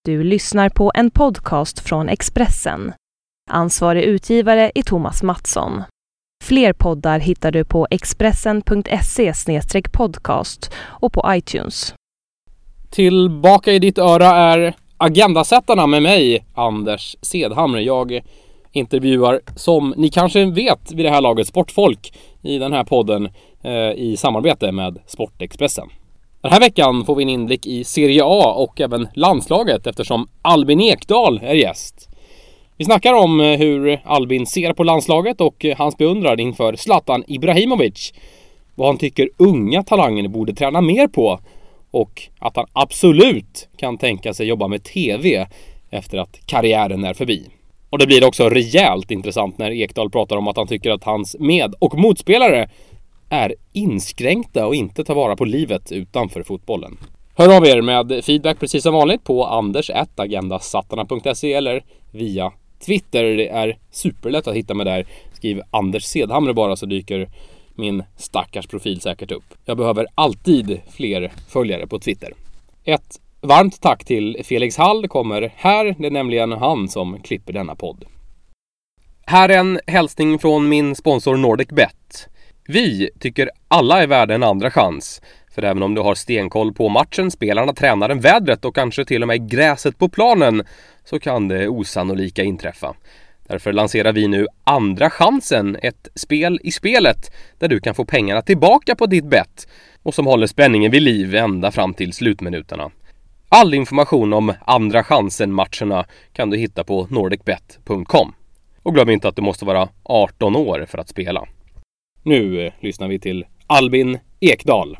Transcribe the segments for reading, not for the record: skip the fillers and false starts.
Du lyssnar på en podcast från Expressen. Ansvarig utgivare är Thomas Mattsson. Fler poddar hittar du på expressen.se/podcast och på iTunes. Tillbaka i ditt öra är Agendasättarna med mig, Anders Sedhamre. Jag intervjuar, som ni kanske vet vid det här laget, sportfolk i den här podden i samarbete med Sportexpressen. Den här veckan får vi en inblick i Serie A och även landslaget eftersom Albin Ekdal är gäst. Vi snackar om hur Albin ser på landslaget och hans beundran inför Zlatan Ibrahimovic. Vad han tycker unga talanger borde träna mer på. Och att han absolut kan tänka sig jobba med TV efter att karriären är förbi. Och det blir också rejält intressant när Ekdal pratar om att han tycker att hans med- och motspelare är inskränkta och inte tar vara på livet utanför fotbollen. Hör av er med feedback precis som vanligt på anders@agendasattarna.se eller via Twitter. Det är superlätt att hitta mig där. Skriv Anders Sedhamre bara så dyker min stackars profil säkert upp. Jag behöver alltid fler följare på Twitter. Ett varmt tack till Felix Hall kommer här. Det är nämligen han som klipper denna podd. Här är en hälsning från min sponsor NordicBet. Vi tycker alla är värda en andra chans. För även om du har stenkoll på matchen, spelarna, tränaren, vädret och kanske till och med gräset på planen så kan det osannolika inträffa. Därför lanserar vi nu Andra chansen, ett spel i spelet där du kan få pengarna tillbaka på ditt bett och som håller spänningen vid liv ända fram till slutminuterna. All information om Andra chansen-matcherna kan du hitta på nordicbet.com. Och glöm inte att du måste vara 18 år för att spela. Nu lyssnar vi till Albin Ekdal.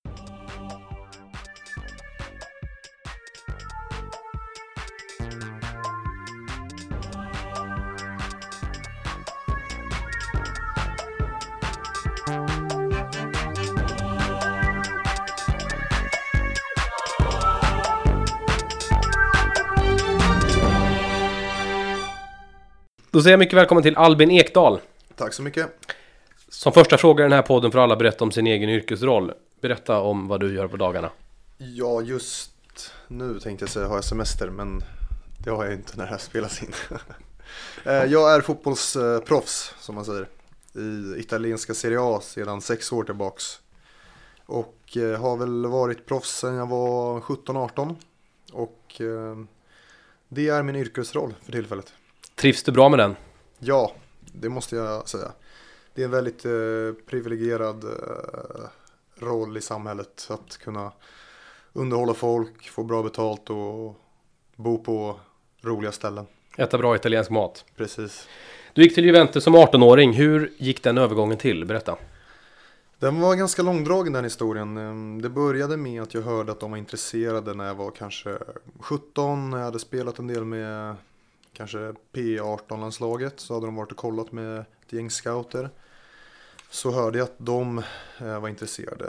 Då säger jag mycket välkommen till Albin Ekdal. Tack så mycket. Som första fråga i den här podden får alla berätta om sin egen yrkesroll. Berätta om vad du gör på dagarna. Ja, just nu tänkte jag säga har jag semester, men det har jag inte när det här spelas in. Jag är fotbollsproffs, som man säger, i italienska Serie A sedan 6 år tillbaks. Och har väl varit proffs sedan jag var 17-18. Och det är min yrkesroll för tillfället. Trivs du bra med den? Ja, det måste jag säga. Det är en väldigt privilegierad roll i samhället att kunna underhålla folk, få bra betalt och bo på roliga ställen. Äta bra italiensk mat. Precis. Du gick till Juventus som 18-åring. Hur gick den övergången till? Berätta. Den var ganska långdragen, den historien. Det började med att jag hörde att de var intresserade när jag var kanske 17. När jag hade spelat en del med kanske P18-landslaget så hade de varit och kollat med ett gäng scouter. Så hörde jag att de var intresserade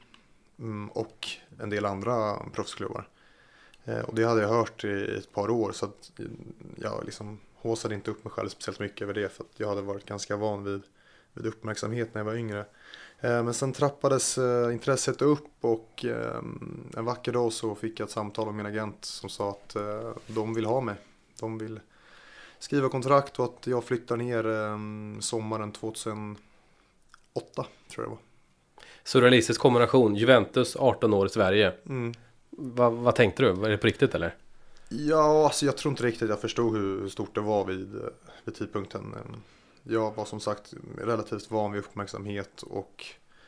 och en del andra proffsklubbar. Och det hade jag hört i ett par år så att jag liksom håsade inte upp mig själv speciellt mycket över det för att jag hade varit ganska van vid uppmärksamhet när jag var yngre. Men sen trappades intresset upp och en vacker dag så fick jag ett samtal av min agent som sa att de vill ha mig. De vill skriva kontrakt och att jag flyttar ner sommaren 2008 tror jag det var. Surrealistisk kombination. Juventus, 18 år i Sverige. Mm. Vad tänkte du? Var det på riktigt eller? Ja, alltså jag tror inte riktigt jag förstod hur stort det var vid tidpunkten. Jag var som sagt relativt van vid uppmärksamhet och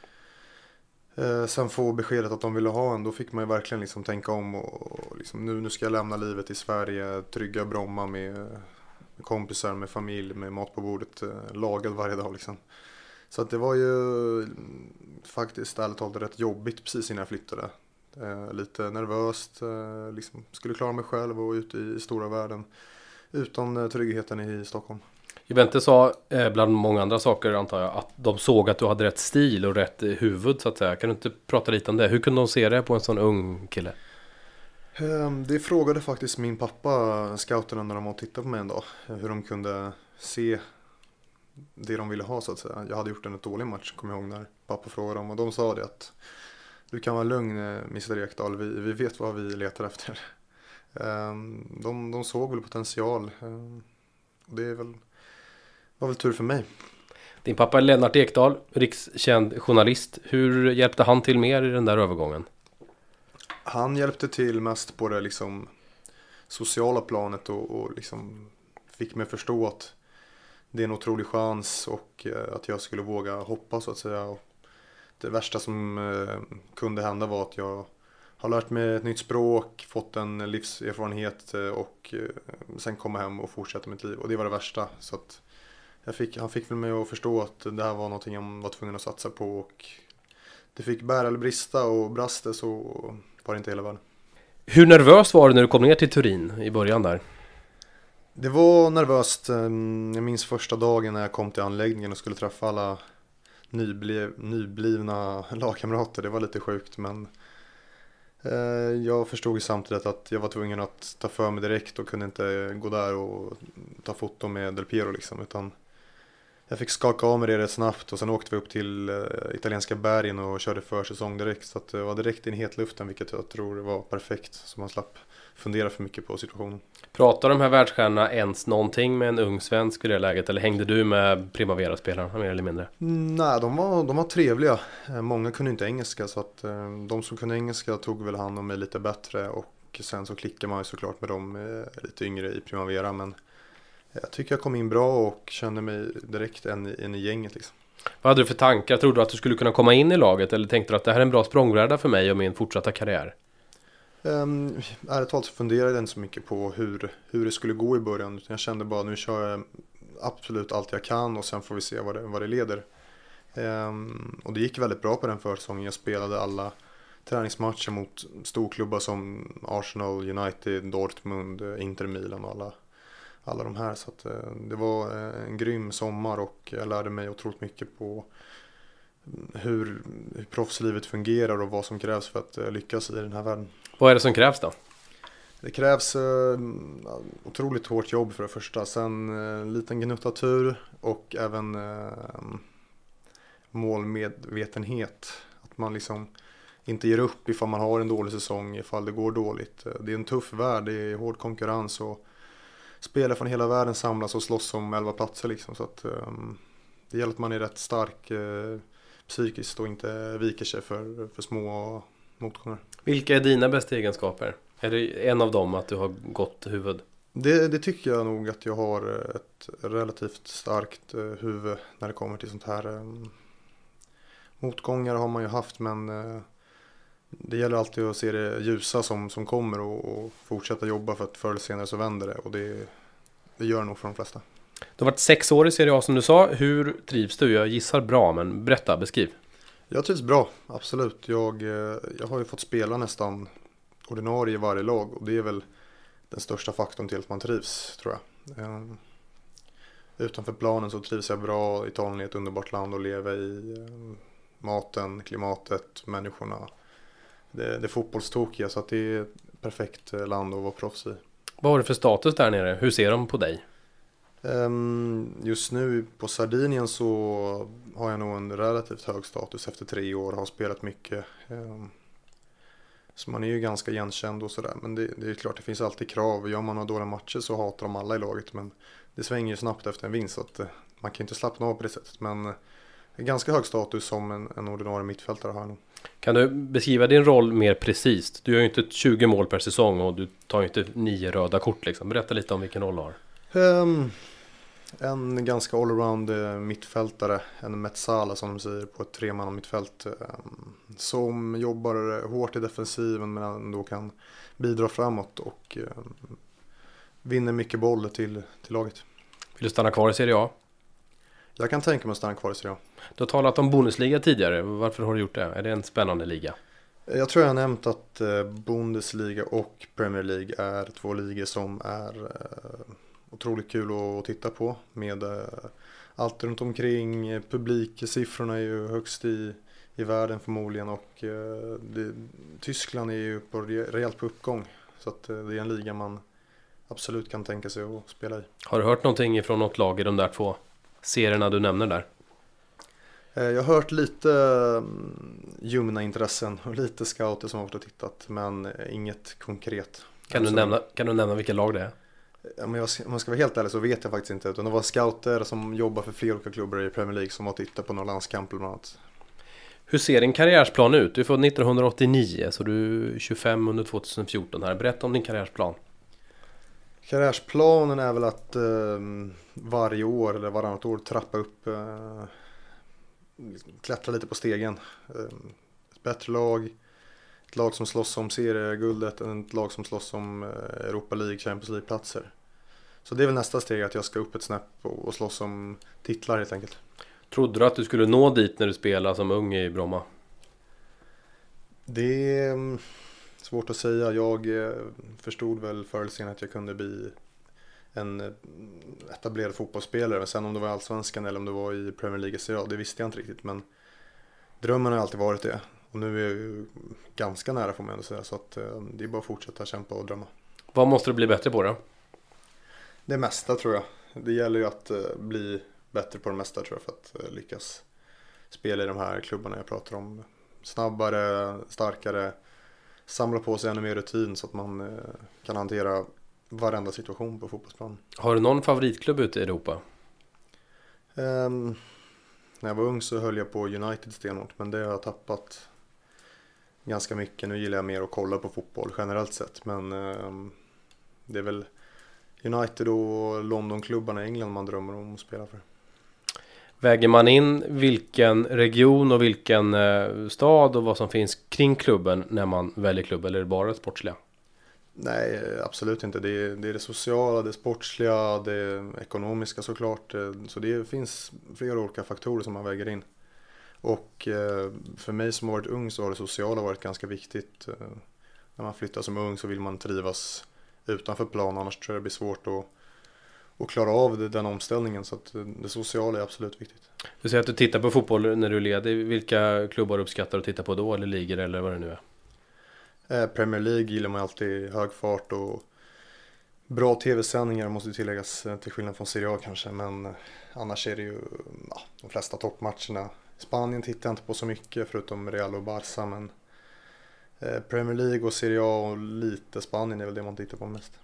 sen få beskedet att de ville ha en, då fick man ju verkligen liksom tänka om och liksom, nu ska jag lämna livet i Sverige, trygga Bromma med kompisar, med familj, med mat på bordet, lagad varje dag liksom. Så att det var ju faktiskt ärligt talat rätt jobbigt precis innan jag flyttade. Lite nervöst, liksom, skulle klara mig själv och ute i stora världen utan tryggheten i Stockholm. Juventus sa bland många andra saker antar jag att de såg att du hade rätt stil och rätt huvud så att säga. Kan du inte prata lite om det? Hur kunde de se det på en sån ung kille? Det frågade faktiskt min pappa scouterna när de var och tittade på mig en dag. Hur de kunde se det de ville ha så att säga. Jag hade gjort en dålig match, kommer jag ihåg när pappa frågade dem. Och de sa det att du kan vara lugn, Mr. Ekdal, vi vet vad vi letar efter. De såg väl potential. Det var väl tur för mig. Din pappa är Lennart Ekdal, rikskänd journalist. Hur hjälpte han till mer i den där övergången? Han hjälpte till mest på det liksom sociala planet och liksom fick mig förstå att det är en otrolig chans och att jag skulle våga hoppa så att säga. Och det värsta som kunde hända var att jag har lärt mig ett nytt språk, fått en livserfarenhet och sen komma hem och fortsätta mitt liv. Och det var det värsta. Så att han fick väl mig att förstå att det här var någonting jag var tvungen att satsa på. Och det fick bära eller brista, och brast det så var det inte hela världen. Hur nervös var du när du kom ner till Turin i början där? Det var nervöst. Jag minns första dagen när jag kom till anläggningen och skulle träffa alla nyblivna lagkamrater. Det var lite sjukt, men jag förstod ju samtidigt att jag var tvungen att ta för mig direkt och kunde inte gå där och ta foto med Del Piero liksom, utan jag fick skaka av mig det rätt snabbt och sen åkte vi upp till italienska bergen och körde försäsong direkt, så att det var direkt in i hetluften, vilket jag tror var perfekt, så man slapp fundera för mycket på situationen. Pratar de här världsstjärnorna ens någonting med en ung svensk i det läget, eller hängde du med Primavera-spelarna mer eller mindre? Nej, de var trevliga. Många kunde inte engelska, så att de som kunde engelska tog väl hand om mig lite bättre, och sen så klickade man ju såklart med dem lite yngre i Primavera, men jag tycker jag kom in bra och kände mig direkt in i gänget liksom. Vad hade du för tankar? Trodde du att du skulle kunna komma in i laget, eller tänkte du att det här är en bra språngbräda för mig och min fortsatta karriär? Ärligt talat så funderade jag inte så mycket på hur det skulle gå i början. Jag kände bara nu kör jag absolut allt jag kan och sen får vi se vad det leder. Och det gick väldigt bra på den försäsongen. Jag spelade alla träningsmatcher mot storklubbar som Arsenal, United, Dortmund, Inter Milan och alla de här. Så att, det var en grym sommar och jag lärde mig otroligt mycket på hur proffslivet fungerar och vad som krävs för att lyckas i den här världen. Vad är det som krävs då? Det krävs otroligt hårt jobb för det första. Sen liten gnutta tur och även målmedvetenhet. Att man liksom inte ger upp ifall man har en dålig säsong, ifall det går dåligt. Det är en tuff värld, det är hård konkurrens och spelare från hela världen samlas och slåss om 11 platser liksom. Så att det gäller att man är rätt stark psykiskt och inte viker sig för små motgångar. Vilka är dina bästa egenskaper? Är det en av dem att du har gott huvud? Det tycker jag nog, att jag har ett relativt starkt huvud när det kommer till sånt här. Motgångar har man ju haft, men det gäller alltid att se det ljusa som kommer och fortsätta jobba, för att förr eller senare så vänder det, och det gör nog för de flesta. Du har varit 6 år i Serie A som du sa. Hur trivs du? Jag gissar bra, men berätta, beskriv. Jag trivs bra, absolut. Jag har ju fått spela nästan ordinarie i varje lag, och det är väl den största faktorn till att man trivs, tror jag. Utanför planen så trivs jag bra. Italien är ett underbart land att leva i. Maten, klimatet, människorna. Det är fotbollstokiga, så att det är ett perfekt land att vara proffs i. Vad har du för status där nere? Hur ser de på dig? Just nu på Sardinien så har jag nog en relativt hög status efter 3 år. Har spelat mycket. Så man är ju ganska igenkänd och sådär. Men det är klart, det finns alltid krav. Gör man några dåliga matcher så hatar de alla i laget. Men det svänger ju snabbt efter en vinst, så att man kan inte slappna av på det sättet. Men det är ganska hög status som en ordinarie mittfältare har nog. Kan du beskriva din roll mer precis? Du gör ju inte 20 mål per säsong och du tar ju inte 9 röda kort liksom. Berätta lite om vilken roll du har. En ganska allround mittfältare, en mezzala som de säger på ett 3-manna mittfält, som jobbar hårt i defensiven men ändå kan bidra framåt och vinner mycket boll till laget. Vill du stanna kvar i Serie A? Jag kan tänka mig att stanna kvar i Serie A. Du har talat om Bundesliga tidigare. Varför har du gjort det? Är det en spännande liga? Jag tror jag har nämnt att Bundesliga och Premier League är 2 ligor som är otroligt kul att titta på, med allt runt omkring. Publiksiffrorna är ju högst i världen förmodligen, och Tyskland är ju rejält på uppgång, så att det är en liga man absolut kan tänka sig att spela i. Har du hört någonting ifrån något lag i de där 2 serierna du nämner där? Jag har hört lite ljumna intressen och lite scouter som har varit och tittat, men inget konkret. Kan du nämna vilka lag det är? Ja, men om man ska vara helt ärlig så vet jag faktiskt inte. Utan det var scouter som jobbar för flera olika klubbar i Premier League som var tittade på några landskamper bland annat. Hur ser din karriärsplan ut? Du är född 1989 så du är 25 under 2014 här. Berätta om din karriärsplan. Karriärsplanen är väl att varje år eller varannat år trappa upp, klättra lite på stegen. Ett bättre lag, ett lag som slåss om serieguldet, ett lag som slåss om Europa League, Champions League-platser. Så det är väl nästa steg, att jag ska upp ett snäpp och slåss om titlar helt enkelt. Trodde du att du skulle nå dit när du spelade som ung i Bromma? Det är svårt att säga. Jag förstod väl förr eller senare att jag kunde bli en etablerad fotbollsspelare. Men sen om det var i Allsvenskan eller om det var i Premier League Serie A, det visste jag inte riktigt. Men drömmen har alltid varit det. Och nu är jag ju ganska nära, får man ändå säga. Så att det är bara att fortsätta kämpa och drömma. Vad måste du bli bättre på då? Det mesta tror jag. Det gäller ju att bli bättre på det mesta tror jag, för att lyckas spela i de här klubbarna jag pratar om. Snabbare, starkare, samla på sig ännu mer rutin så att man kan hantera varenda situation på fotbollsplanen. Har du någon favoritklubb ute i Europa? När jag var ung så höll jag på United stenhårt, men det har jag tappat ganska mycket. Nu gillar jag mer att kolla på fotboll generellt sett, men det är väl United och Londonklubbarna i England man drömmer om att spela för. Väger man in vilken region och vilken stad och vad som finns kring klubben när man väljer klubb, eller är det bara sportsliga? Nej, absolut inte. Det är det sociala, det sportsliga, det ekonomiska såklart. Så det finns flera olika faktorer som man väger in. Och för mig som har varit ung så har det sociala varit ganska viktigt. När man flyttar som ung så vill man trivas utanför plan, annars tror jag det blir svårt att klara av den omställningen. Så att det sociala är absolut viktigt. Du säger att du tittar på fotboll när du är ledig. Vilka klubbar uppskattar du att titta på då, eller ligor eller vad det nu är? Premier League gillar man alltid, hög fart och bra tv-sändningar måste tilläggas, till skillnad från Serie A kanske. Men annars är det ju de flesta toppmatcherna. Spanien tittar jag inte på så mycket förutom Real och Barca, men Premier League och Serie A och lite Spanien är väl det man tittar på mest.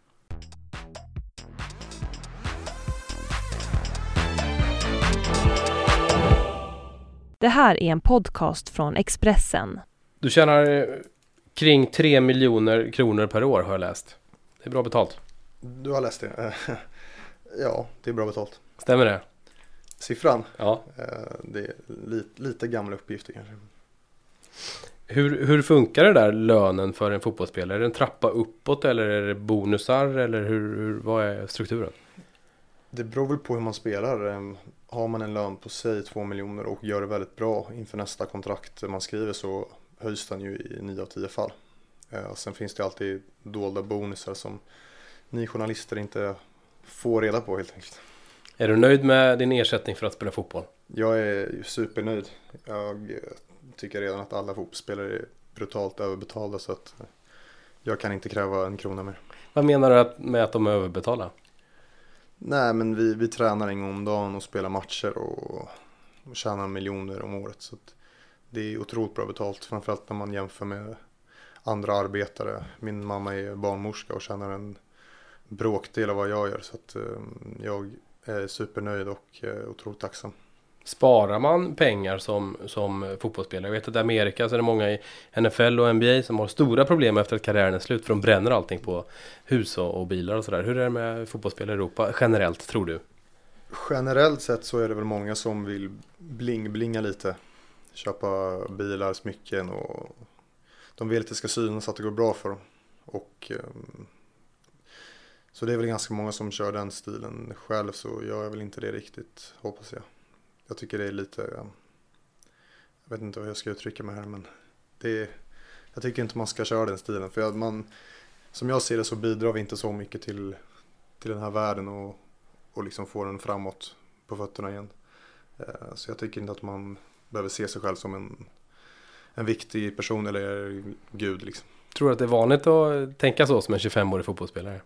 Det här är en podcast från Expressen. Du tjänar kring 3 miljoner kronor per år har jag läst. Det är bra betalt. Du har läst det? Ja, det är bra betalt. Stämmer det? Siffran? Ja. Det är lite gamla uppgifter kanske. Hur funkar det där lönen för en fotbollsspelare? Är det en trappa uppåt eller är det bonusar eller vad är strukturen? Det beror väl på hur man spelar. Har man en lön på sig 2 miljoner och gör det väldigt bra inför nästa kontrakt man skriver så höjs den ju i 9 av 10 fall. Sen finns det alltid dolda bonusar som ni journalister inte får reda på helt enkelt. Är du nöjd med din ersättning för att spela fotboll? Jag är supernöjd. Jag tycker redan att alla fotbollsspelare är brutalt överbetalda så att jag kan inte kräva en krona mer. Vad menar du med att de är överbetalda? Nej, men vi tränar en gång om dagen och spelar matcher och tjänar miljoner om året. Så att det är otroligt bra betalt, framförallt när man jämför med andra arbetare. Min mamma är barnmorska och tjänar en bråkdel av vad jag gör. Så att jag är supernöjd och otroligt tacksam. Sparar man pengar som fotbollsspelare? Jag vet att i Amerika så är det många i NFL och NBA som har stora problem efter att karriären är slut, för de bränner allting på hus och bilar och sådär. Hur är det med fotbollsspelare i Europa generellt, tror du? Generellt sett så är det väl många som vill blinga lite. Köpa bilar, smycken och de vill att det ska synas att det går bra för dem. Och så det är väl ganska många som kör den stilen. Själv så gör jag väl inte det riktigt, hoppas jag. Jag tycker det är lite, jag vet inte vad jag ska uttrycka mig här, men jag tycker inte man ska köra den stilen. För som jag ser det så bidrar vi inte så mycket till den här världen och liksom få den framåt på fötterna igen. Så jag tycker inte att man behöver se sig själv som en viktig person eller gud liksom. Tror du att det är vanligt att tänka så som en 25-årig fotbollsspelare?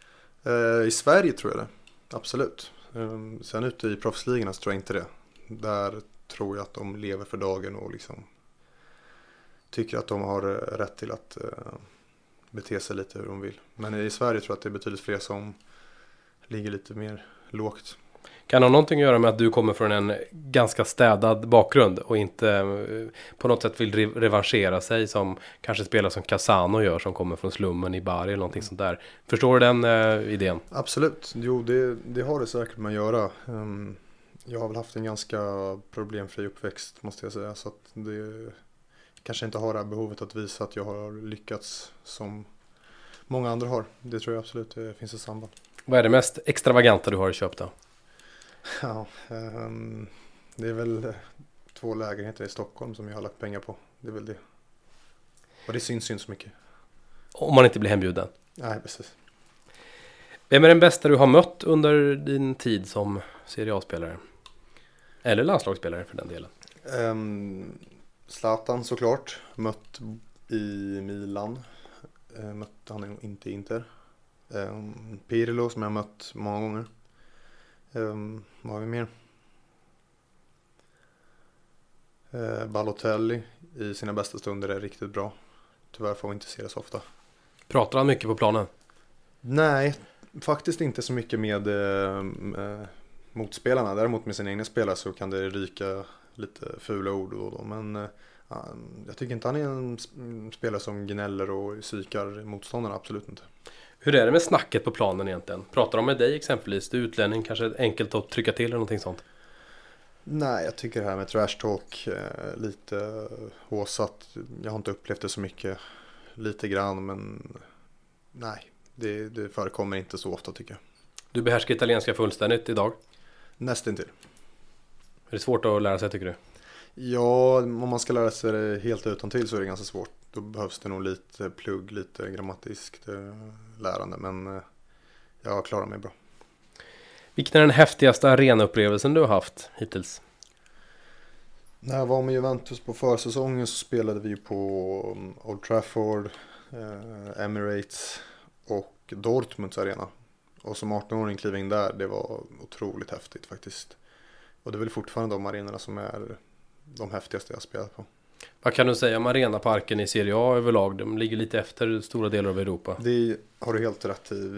I Sverige tror jag det, absolut. Sen ute i proffsligorna så tror jag inte det. Där tror jag att de lever för dagen och liksom tycker att de har rätt till att bete sig lite hur de vill. Men i Sverige tror jag att det är betydligt fler som ligger lite mer lågt. Kan det ha någonting att göra med att du kommer från en ganska städad bakgrund och inte på något sätt vill revanschera sig som kanske spelare som Casano gör som kommer från slummen i Bari eller någonting sånt där. Förstår du den idén? Absolut, jo det har det säkert med att göra. Jag har väl haft en ganska problemfri uppväxt måste jag säga, så att det kanske inte har det här behovet att visa att jag har lyckats som många andra har. Det tror jag absolut det finns ett samband. Vad är det mest extravaganta du har köpt då? Ja, det är väl 2 lägenheter i Stockholm som jag har lagt pengar på. Det är väl det. Och det syns inte så mycket. Om man inte blir hembjuden? Nej, precis. Vem är den bästa du har mött under din tid som Serie A-spelare? Eller landslagsspelare för den delen? Zlatan såklart. Mött i Milan. Mötte han inte i Inter. Pirlo som jag mött många gånger. Vad har vi mer? Balotelli i sina bästa stunder är riktigt bra. Tyvärr får vi inte se det så ofta. Pratar han mycket på planen? Nej, faktiskt inte så mycket med motspelarna. Däremot med sina egna spelare så kan det ryka lite fula ord då. Men jag tycker inte han är en spelare som gnäller och psykar motståndarna, absolut inte. Hur är det med snacket på planen egentligen? Pratar de med dig exempelvis? Du är utlänning, kanske enkelt att trycka till eller någonting sånt? Nej, jag tycker det här med trash talk lite håsat. Jag har inte upplevt det så mycket. Lite grann, men nej, det förekommer inte så ofta tycker jag. Du behärskar italienska fullständigt idag? Nästintill. Är det svårt att lära sig tycker du? Ja, om man ska lära sig det helt utantill så är det ganska svårt. Då behövs det nog lite plugg, lite grammatiskt lärande. Men jag klarar mig bra. Vilken är den häftigaste arenaupplevelsen du har haft hittills? När jag var med Juventus på försäsongen så spelade vi på Old Trafford, Emirates och Dortmunds arena. Och som 18-åring kliva in där, det var otroligt häftigt faktiskt. Och det är väl fortfarande de arenorna som är de häftigaste jag spelat på. Vad kan du säga om arenaparken i Serie A överlag? De ligger lite efter stora delar av Europa. Det har du helt rätt i.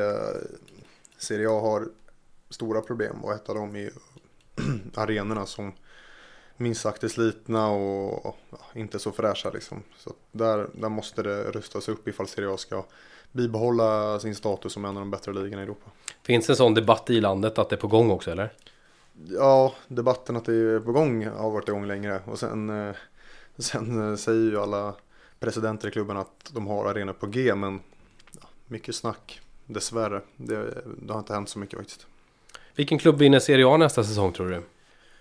Serie A har stora problem och ett av dem är arenorna som minst sagt är slitna och inte så fräscha liksom. Så där måste det rustas upp ifall Serie A ska bibehålla sin status som en av de bättre ligorna i Europa. Finns en sån debatt i landet att det är på gång också eller? Ja, debatten att det är på gång har varit igång längre och sen säger ju alla presidenter i klubben att de har arenor på G, men mycket snack dessvärre. Det har inte hänt så mycket faktiskt. Vilken klubb vinner Serie A nästa säsong tror du?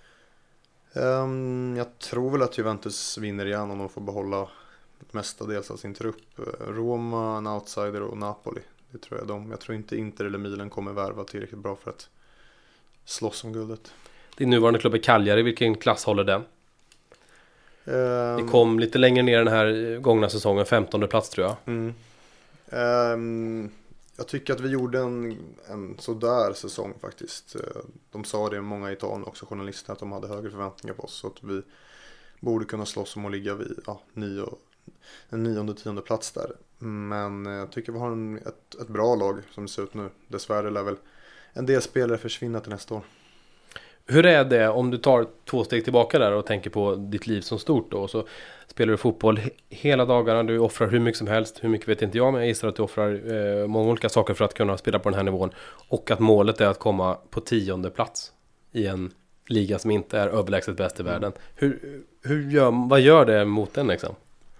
Jag tror väl att Juventus vinner igen om de får behålla mestadels av sin trupp. Roma, en outsider och Napoli. Det tror jag Jag tror inte Inter eller Milan kommer värva tillräckligt bra för att slåss om guldet. Din nuvarande klubb är Cagliari, vilken klass håller den? Det kom lite längre ner den här gångna säsongen, 15:e plats tror jag. Jag tycker att vi gjorde en sådär säsong faktiskt. De sa det, många i Italien också, journalister, att de hade högre förväntningar på oss. Så att vi borde kunna slåss om att ligga vid en 9:e-10:e plats där. Men jag tycker vi har ett bra lag som det ser ut nu. Dessvärre lär väl en del spelare försvinna till nästa år. Hur är det om du tar 2 steg tillbaka där och tänker på ditt liv som stort då? Och så spelar du fotboll hela dagarna, du offrar hur mycket som helst. Hur mycket vet inte jag, men jag gissar att du offrar många olika saker för att kunna spela på den här nivån. Och att målet är att komma på 10:e plats i en liga som inte är överlägset bäst i världen. Vad gör det mot den liksom?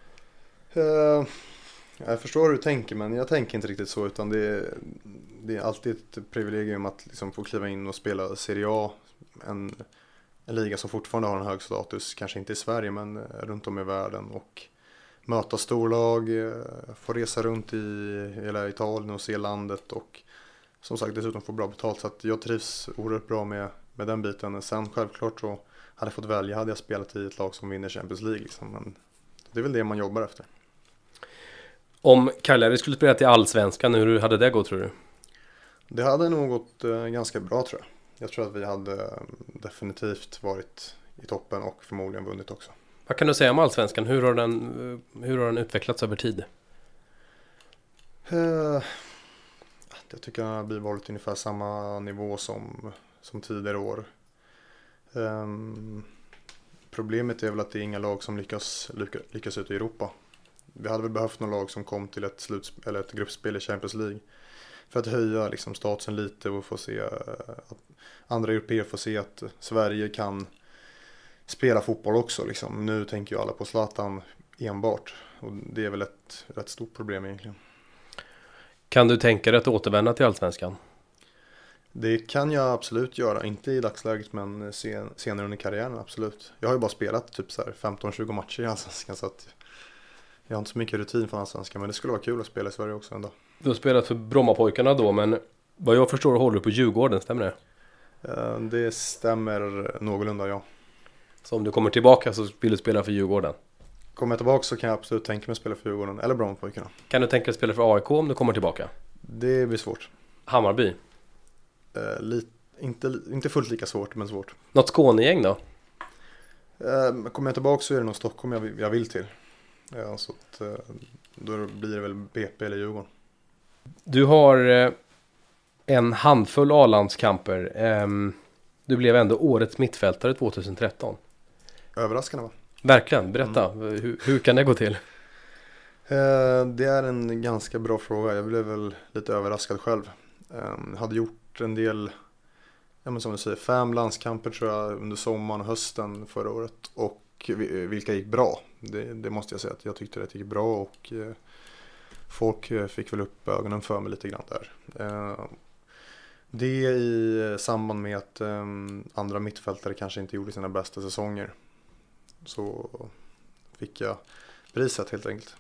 Jag förstår hur du tänker, men jag tänker inte riktigt så, utan det är alltid ett privilegium att liksom få kliva in och spela Serie A, en liga som fortfarande har en hög status, kanske inte i Sverige men runt om i världen, och möta storlag, få resa runt i hela Italien och se landet och som sagt dessutom få bra betalt, så att jag trivs oerhört bra med den biten. Sen självklart så hade jag fått välja, hade jag spelat i ett lag som vinner Champions League liksom, men det är väl det man jobbar efter. Om Cagliari skulle spela till Allsvenskan, hur hade det gått tror du? Det hade nog gått ganska bra tror jag. Jag tror att vi hade definitivt varit i toppen och förmodligen vunnit också. Vad kan du säga om Allsvenskan? Hur har den utvecklats över tid? Jag tycker han har bibehållit ungefär samma nivå som tidigare år. Problemet är väl att det är inga lag som lyckas ut i Europa. Vi hade väl behövt någon lag som kom till ett gruppspel i Champions League för att höja liksom statusen lite och få se att andra européer får se att Sverige kan spela fotboll också. Liksom. Nu tänker ju alla på Zlatan enbart och det är väl ett rätt stort problem egentligen. Kan du tänka dig att återvända till Allsvenskan? Det kan jag absolut göra, inte i dagsläget men senare under karriären absolut. Jag har ju bara spelat typ så här 15-20 matcher i Allsvenskan så att jag har inte så mycket rutin för Allsvenskan, men det skulle vara kul att spela i Sverige också en dag. Du har spelat för Brommapojkarna då, men vad jag förstår håller du på Djurgården, stämmer det? Det stämmer någorlunda, ja. Så om du kommer tillbaka så vill du spela för Djurgården? Kommer jag tillbaka så kan jag absolut tänka mig att spela för Djurgården eller Brommapojkarna. Kan du tänka dig att spela för AIK om du kommer tillbaka? Det blir svårt. Hammarby? Inte fullt lika svårt, men svårt. Något Skånegäng då? Kommer jag tillbaka så är det nog Stockholm jag vill till. Ja, så att, då blir det väl BP eller Djurgården. Du har en handfull A-landskamper. Du blev ändå årets mittfältare 2013. Överraskande va? Verkligen, berätta. Hur kan det gå till? Det är en ganska bra fråga. Jag blev väl lite överraskad själv. Hade gjort en del, som du säger, 5 landskamper tror jag under sommaren och hösten förra året. Och vilka gick bra. Det måste jag säga att jag tyckte det gick bra och folk fick väl upp ögonen för mig lite grann där. Det i samband med att andra mittfältare kanske inte gjorde sina bästa säsonger. Så fick jag priset helt enkelt.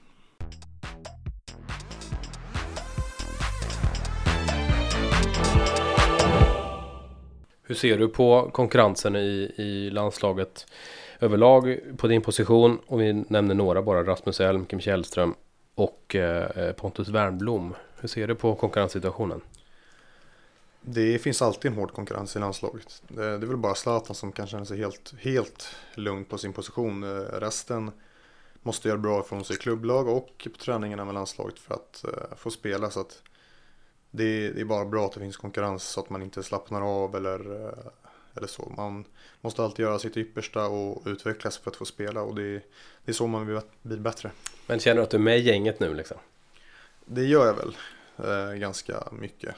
Hur ser du på konkurrensen i landslaget överlag på din position? Och vi nämner några bara, Rasmus Elm, Kim Källström och Pontus Wernbloom. Hur ser du på konkurrenssituationen? Det finns alltid en hård konkurrens i landslaget. Det är väl bara Zlatan som kan känna sig helt lugn på sin position. Resten måste göra bra ifrån sig i klubblag och på träningarna med landslaget för att få spela. Så att det är bara bra att det finns konkurrens så att man inte slappnar av eller så. Man måste alltid göra sitt yppersta och utvecklas för att få spela och det är så man blir bättre. Men känner du att du är med i gänget nu liksom? Det gör jag väl ganska mycket.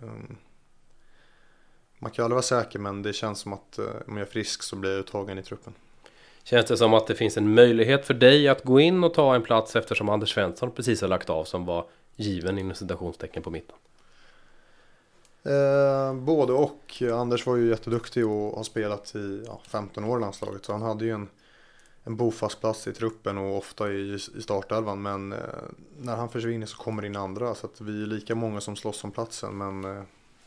Man kan aldrig vara säker, men det känns som att om jag är frisk så blir jag uttagen i truppen. Känns det som att det finns en möjlighet för dig att gå in och ta en plats eftersom Anders Svensson precis har lagt av som var given inom citationstecken på mitten? Både och. Anders var ju jätteduktig och har spelat i 15 år i landslaget. Så han hade ju en bofast plats i truppen och ofta i startelvan. Men när han försvinner så kommer det in andra. Så att vi är lika många som slåss om platsen. Men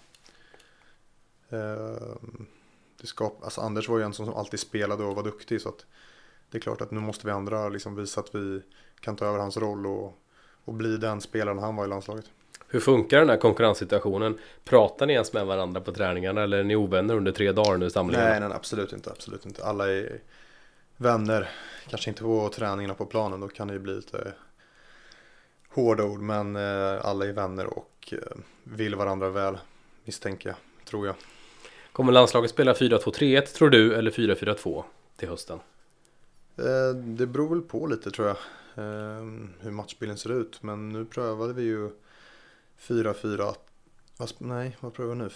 Anders var ju en som alltid spelade och var duktig. Så att det är klart att nu måste vi andra liksom visa att vi kan ta över hans roll och bli den spelaren han var i landslaget. Hur funkar den här konkurrenssituationen? Pratar ni ens med varandra på träningarna eller är ni ovänner under 3 dagar nu samlingen? Nej, absolut inte. Alla är vänner. Kanske inte på träningarna på planen, då kan det ju bli lite hårda ord. Men alla är vänner och vill varandra väl, misstänker jag, tror jag. Kommer landslaget spela 4-2-3-1 tror du eller 4-4-2 till hösten? Det beror väl på lite tror jag. Hur matchbilden ser ut. Men nu prövade vi ju 4-4. Nej, vad prövar vi nu?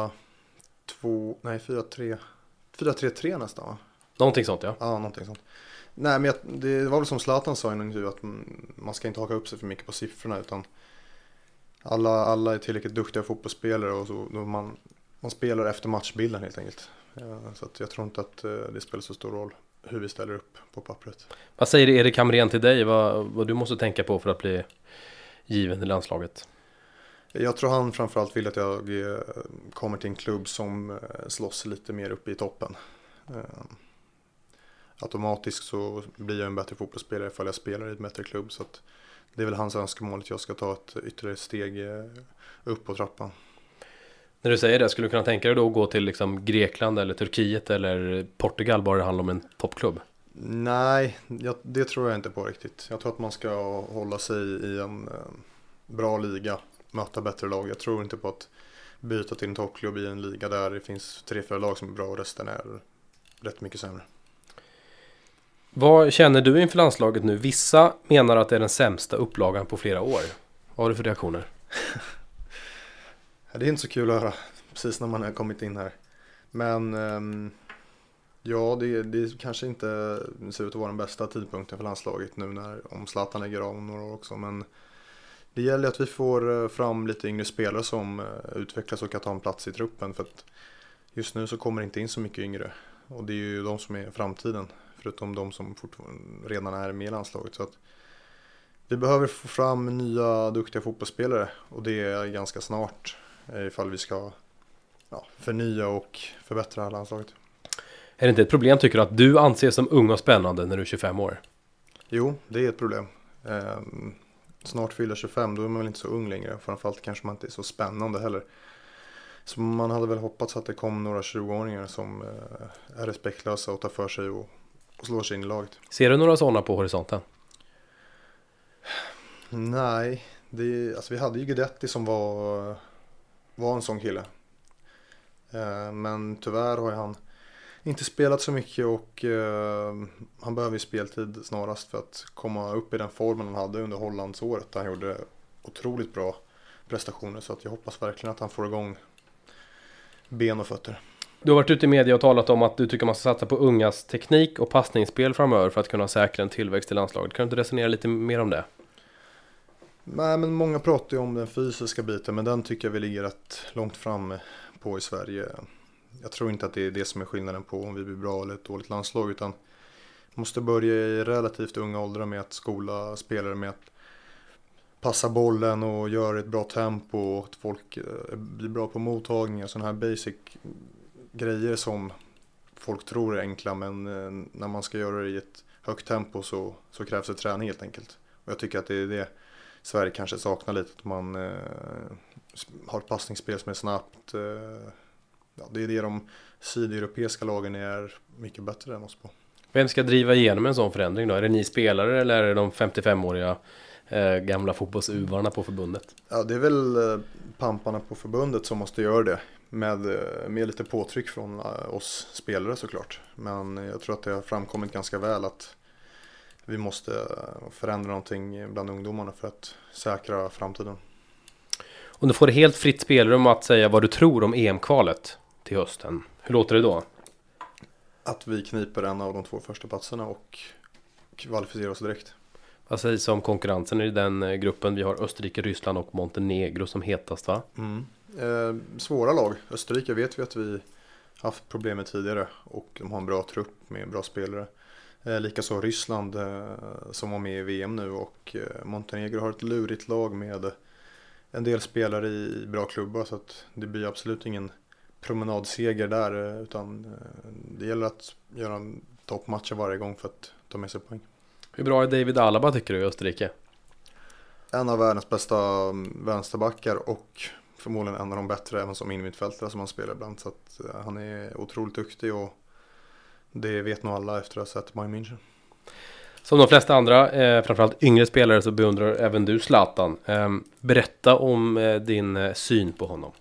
4-3-3 nästan va? Någonting sånt ja. Ja, någonting sånt. Nej, men det var väl som Zlatan sa i en intervju att man ska inte haka upp sig för mycket på siffrorna utan alla är tillräckligt duktiga fotbollsspelare och så man spelar efter matchbilden helt enkelt. Så att jag tror inte att det spelar så stor roll hur vi ställer upp på pappret. Vad säger Erik Hamrén till dig? Vad du måste tänka på för att bli given i landslaget? Jag tror han framförallt vill att jag kommer till en klubb som slåss lite mer uppe i toppen. Automatiskt så blir jag en bättre fotbollsspelare ifall jag spelar i en bättre klubb. Så att det är väl hans önskemål att jag ska ta ett ytterligare steg upp på trappan. När du säger det, skulle du kunna tänka dig då att gå till liksom Grekland eller Turkiet eller Portugal bara det handlar om en toppklubb? Nej, det tror jag inte på riktigt. Jag tror att man ska hålla sig i bra liga, möta bättre lag. Jag tror inte på att byta till en toppklubb i en liga där det finns 3-4 lag som är bra och resten är rätt mycket sämre. Vad känner du inför landslaget nu? Vissa menar att det är den sämsta upplagan på flera år. Vad har du för reaktioner? Det är inte så kul att höra precis när man har kommit in här. Men ja, det kanske inte ser ut att vara den bästa tidpunkten för landslaget nu om Zlatan lägger av om några år också. Men det gäller att vi får fram lite yngre spelare som utvecklas och kan ta en plats i truppen. För att just nu så kommer det inte in så mycket yngre. Och det är ju de som är framtiden, förutom de som redan är med i landslaget. Så att vi behöver få fram nya duktiga fotbollsspelare och det är ganska snart ifall vi ska förnya och förbättra landslaget. Är det inte ett problem tycker du att du anses som ung och spännande när du är 25 år? Jo, det är ett problem. Snart fyller 25, då är man väl inte så ung längre. Framförallt kanske man inte är så spännande heller. Så man hade väl hoppats att det kom några 20-åringar som är respektlösa och tar för sig och slår sig in i laget. Ser du några sådana på horisonten? Nej, vi hade ju Guidetti som var en sån kille. Men tyvärr har han inte spelat så mycket och han behöver ju speltid snarast för att komma upp i den formen han hade under Hollandsåret. Han gjorde otroligt bra prestationer så att jag hoppas verkligen att han får igång ben och fötter. Du har varit ute i media och talat om att du tycker man ska satsa på ungas teknik och passningsspel framöver för att kunna säkra en tillväxt i landslaget. Kan du inte resonera lite mer om det? Nej, men många pratar ju om den fysiska biten, men den tycker jag vi ligger rätt långt fram på i Sverige. Jag tror inte att det är det som är skillnaden på om vi blir bra eller ett dåligt landslag, utan vi måste börja i relativt unga åldrar med att skola spelare med att passa bollen och göra ett bra tempo och att folk blir bra på mottagningar. Sådana här basic grejer som folk tror är enkla, men när man ska göra det i ett högt tempo så krävs det träning helt enkelt. Och jag tycker att det är det Sverige kanske saknar lite, att man har ett passningsspel som är snabbt. Det är det de sydeuropeiska lagen är mycket bättre än oss på. Vem ska driva igenom en sån förändring då? Är det ni spelare eller är det de 55-åriga gamla fotbollsuvarna på förbundet? Ja, det är väl pamparna på förbundet som måste göra det. Med lite påtryck från oss spelare såklart. Men jag tror att det har framkommit ganska väl att vi måste förändra någonting bland ungdomarna för att säkra framtiden. Om du får helt fritt spelrum att säga vad du tror om EM-kvalet till hösten, hur låter det då? Att vi kniper en av de 2 första platserna och kvalificerar oss direkt. Vad sägs om konkurrensen i den gruppen? Vi har Österrike, Ryssland och Montenegro som hetast, va? Svåra lag. Österrike vet vi att vi haft problem med tidigare och de har en bra trupp med bra spelare. Likaså Ryssland som var med i VM nu, och Montenegro har ett lurigt lag med en del spelare i bra klubbar, så att det blir absolut ingen promenadseger där, utan det gäller att göra en toppmatch varje gång för att ta med sig poäng. Hur bra är David Alaba tycker du i Österrike? En av världens bästa vänsterbackar och förmodligen en av de bättre även som innermittfältare som han spelar ibland, så att han är otroligt duktig och det vet nog alla efter att ha sett Bayern München. Som de flesta andra, framförallt yngre spelare, så beundrar även du Zlatan. Berätta om din syn på honom.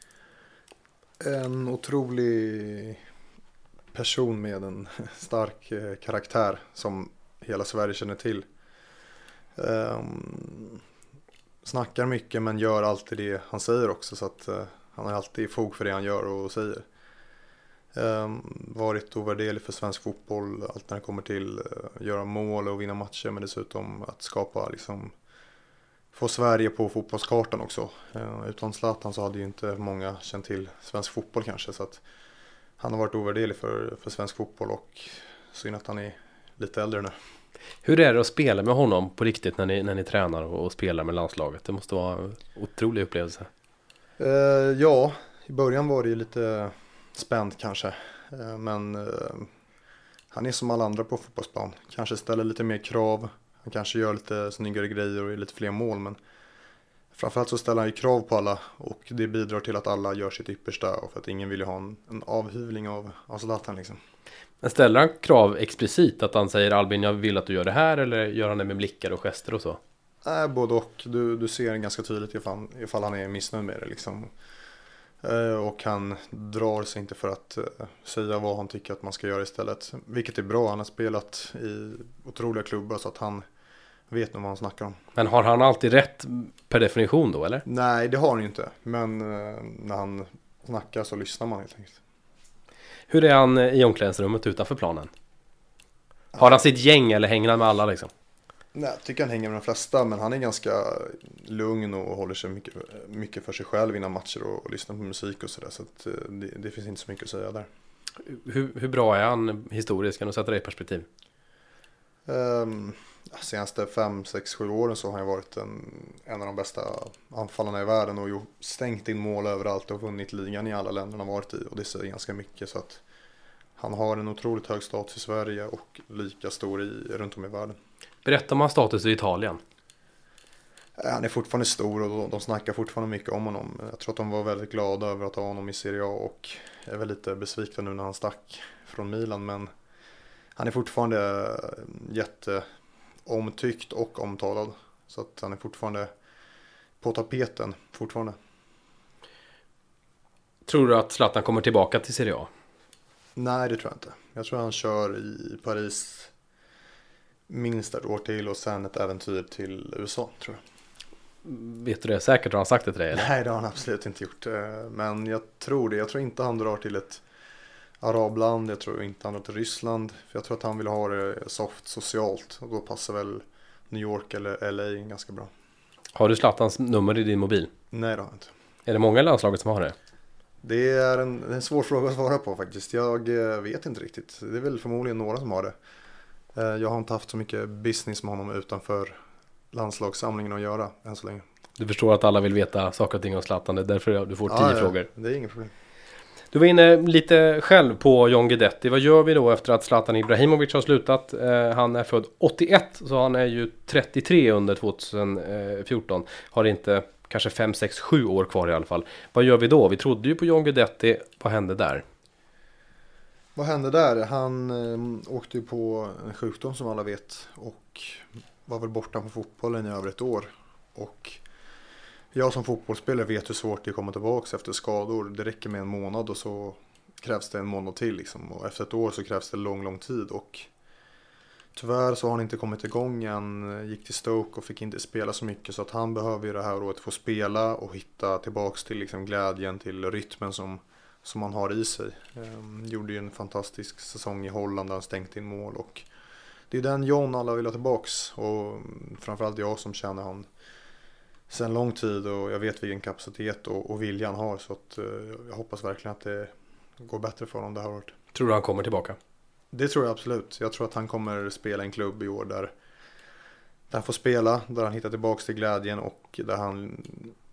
En otrolig person med en stark karaktär som hela Sverige känner till. Snackar mycket men gör alltid det han säger också, så att han har alltid fog för det han gör och säger. Varit ovärderlig för svensk fotboll, allt när det kommer till göra mål och vinna matcher, men dessutom att skapa få Sverige på fotbollskartan också. Utan Zlatan så hade ju inte många känt till svensk fotboll kanske, så att han har varit ovärderlig för svensk fotboll, och synd att han är lite äldre nu. Hur är det att spela med honom på riktigt när ni tränar och spelar med landslaget? Det måste vara en otrolig upplevelse. Ja, i början var det ju lite spänt kanske, men han är som alla andra på fotbollsplan. Kanske ställer lite mer krav, han kanske gör lite snyggare grejer och lite fler mål, men framförallt så ställer han ju krav på alla, och det bidrar till att alla gör sitt yppersta, och för att ingen vill ju ha en avhyvling av Zlatan liksom. Men ställer han krav explicit att han säger Albin, jag vill att du gör det här, eller gör han det med blickar och gester och så? Både och. Du ser ganska tydligt ifall han är missnöjd med det liksom. Och han drar sig inte för att säga vad han tycker att man ska göra istället. Vilket är bra. Han har spelat i otroliga klubbar så att han vet nog vad han snackar om. Men har han alltid rätt per definition då, eller? Nej, det har han ju inte. Men när han snackar så lyssnar man helt enkelt. Hur är han i omklädningsrummet utanför planen? Har han sitt gäng eller hänger han med alla liksom? Nej, jag tycker han hänger med de flesta, men han är ganska lugn och håller sig mycket för sig själv innan matcher och lyssnar på musik och sådär. Så att det finns inte så mycket att säga där. Hur bra är han historiskt? Kan du sätta det i perspektiv? Senaste 5, 6, 7 åren så har han varit en av de bästa anfallarna i världen och stängt in mål överallt och vunnit ligan i alla länder han har varit i. Och det säger ganska mycket, så att han har en otroligt hög status i Sverige och lika stor runt om i världen. Berättar man status i Italien? Han är fortfarande stor och de snackar fortfarande mycket om honom. Jag tror att de var väldigt glada över att ha honom i Serie A och är väl lite besvikna nu när han stack från Milan. Men han är fortfarande jätteomtyckt och omtalad. Så att han är fortfarande på tapeten fortfarande. Tror du att Zlatan kommer tillbaka till Serie A? Nej, det tror jag inte. Jag tror han kör i Paris minst ett år till och sen ett äventyr till USA, tror jag. Vet du det säkert? Har han sagt det till dig? Eller? Nej, det har han absolut inte gjort. Men jag tror det. Jag tror inte han drar till ett arabland. Jag tror inte han drar till Ryssland. För jag tror att han vill ha det soft socialt. Och då passar väl New York eller LA ganska bra. Har du Zlatans nummer i din mobil? Nej, det har jag inte. Är det många i landslaget som har det? Det är en svår fråga att svara på faktiskt. Jag vet inte riktigt. Det är väl förmodligen några som har det. Jag har inte haft så mycket business med honom utanför landslagssamlingen att göra än så länge. Du förstår att alla vill veta saker och ting om Zlatan. Det är därför du får 10 frågor. Det är inget problem. Du var inne lite själv på John Guidetti. Vad gör vi då efter att Zlatan Ibrahimovic har slutat? Han är född 81, så han är ju 33 under 2014. Har inte kanske 5, 6, 7 år kvar i alla fall. Vad gör vi då? Vi trodde ju på John Guidetti. Vad hände där? Vad hände där? Han åkte ju på en sjukdom som alla vet och var väl borta från fotbollen i över ett år. Och jag som fotbollsspelare vet hur svårt det är att komma tillbaka efter skador. Det räcker med en månad och så krävs det en månad till liksom. Och efter ett år så krävs det lång tid. Och tyvärr så har han inte kommit igång än. Gick till Stoke och fick inte spela så mycket. Så att han behöver ju det här året få spela och hitta tillbaks till liksom glädjen, till rytmen som han har i sig. Gjorde ju en fantastisk säsong i Holland där han stängt in mål. Och det är den John alla vill ha tillbaks. Och framförallt jag som känner han sen lång tid och jag vet vilken kapacitet och vilja han har, så att jag hoppas verkligen att det går bättre för honom det här året. Tror du han kommer tillbaka? Det tror jag absolut. Jag tror att han kommer spela i en klubb i år där han får spela, där han hittar tillbaka till glädjen och där han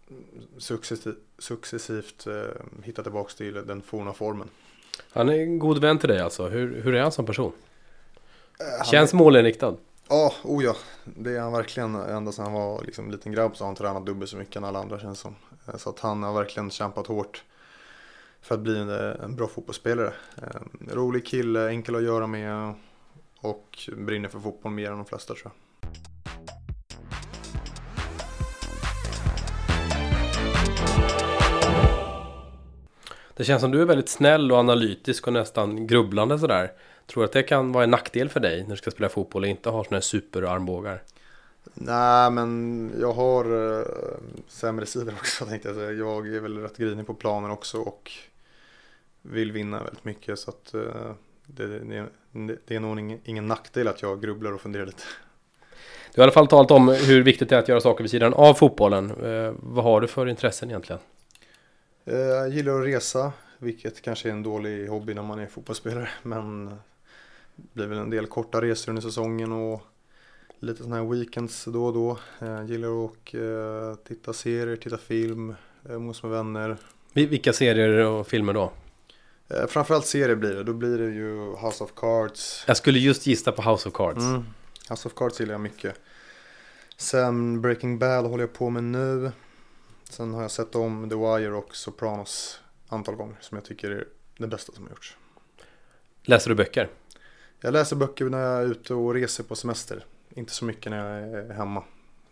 successivt hittar tillbaka till den forna formen. Han är en god vän till dig alltså. Hur är han som person? Känns målinriktad? Ja, det är han verkligen. Ända sedan han var liksom en liten grabb så har han tränat dubbelt så mycket än alla andra, känns som. Så att han har verkligen kämpat hårt för att bli en bra fotbollsspelare. Rolig kille, enkel att göra med och brinner för fotboll mer än de flesta, tror jag. Det känns som du är väldigt snäll och analytisk och nästan grubblande sådär. Tror du att det kan vara en nackdel för dig när du ska spela fotboll och inte ha såna här superarmbågar? Nej, men jag har sämre sidor också, tänkte jag säga. Jag är väl rätt grinig på planen också och vill vinna väldigt mycket. Så att det är nog ingen nackdel att jag grubblar och funderar lite. Du har i alla fall talat om hur viktigt det är att göra saker vid sidan av fotbollen. Vad har du för intressen egentligen? Jag gillar att resa, vilket kanske är en dålig hobby när man är fotbollsspelare. Men det blir väl en del korta resor under säsongen och lite sådana här weekends då och då. Jag gillar att titta serier, titta film, umgås med vänner. Vilka serier och filmer då? Framförallt serier blir det. Då blir det ju House of Cards. Jag skulle just gissa på House of Cards. House of Cards gillar jag mycket. Sen Breaking Bad håller jag på med nu. Sen har jag sett om The Wire och Sopranos antal gånger, som jag tycker är det bästa som har gjorts. Läser du böcker? Jag läser böcker när jag är ute och reser på semester. Inte så mycket när jag är hemma.